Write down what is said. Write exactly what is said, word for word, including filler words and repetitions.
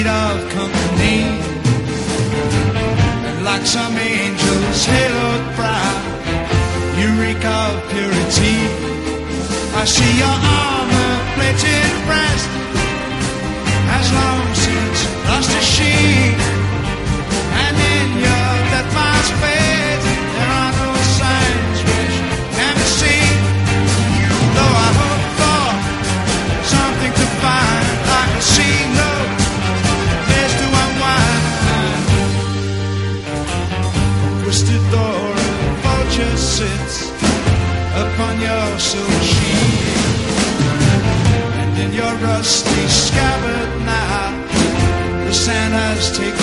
need of company, and like some angels haloed bright, you reek of purity. I see your armor-plated breast has long since lost its sheen, and in your death-mask face there are no signs which can be seen. Though I hope for something to find, I can see no place to unwind. A twisted door of vulture sits upon your silk sheet, and in your rusty scabbard now the sand has taken